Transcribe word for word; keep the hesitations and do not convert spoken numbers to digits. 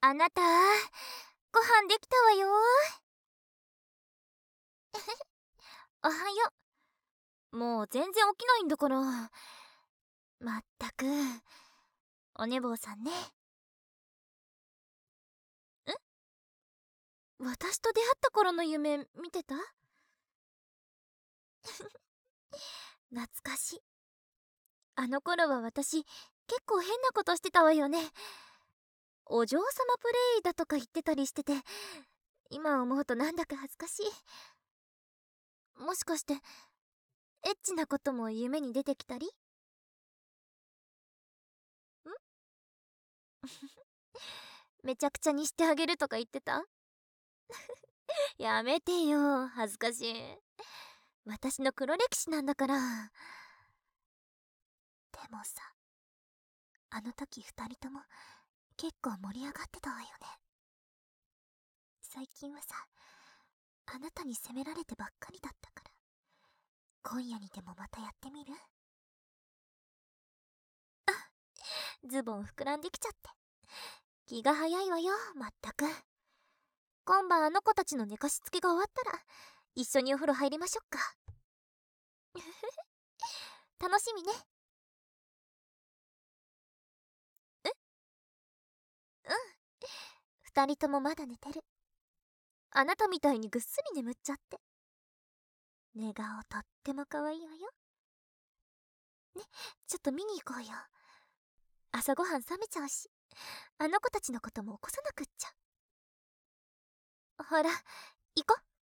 あなた、ご飯できたわよ。おはよう。もう全然起きないんだから。まったく、お寝坊さんね。ん？私と出会った頃の夢見てた？懐かしい。あの頃は私、結構変なことしてたわよね。お嬢様プレイだとか言ってたりしてて、今思うとなんだか恥ずかしい。もしかして、エッチなことも夢に出てきたり？ん？めちゃくちゃにしてあげるとか言ってた？やめてよ、恥ずかしい。私の黒歴史なんだから。でもさ、あの時二人とも結構盛り上がってたわよね。最近はさ、あなたに責められてばっかりだったから、今夜にでもまたやってみる？ズボン膨らんできちゃって。気が早いわよ、まったく。今晩あの子たちの寝かしつけが終わったら、一緒にお風呂入りましょっか。楽しみね。え？うん。二人ともまだ寝てる。あなたみたいにぐっすり眠っちゃって。寝顔とっても可愛いわよ。ね、ちょっと見に行こうよ。朝ごはん冷めちゃうし、あの子たちのことも起こさなくっちゃ。ほら、行こ。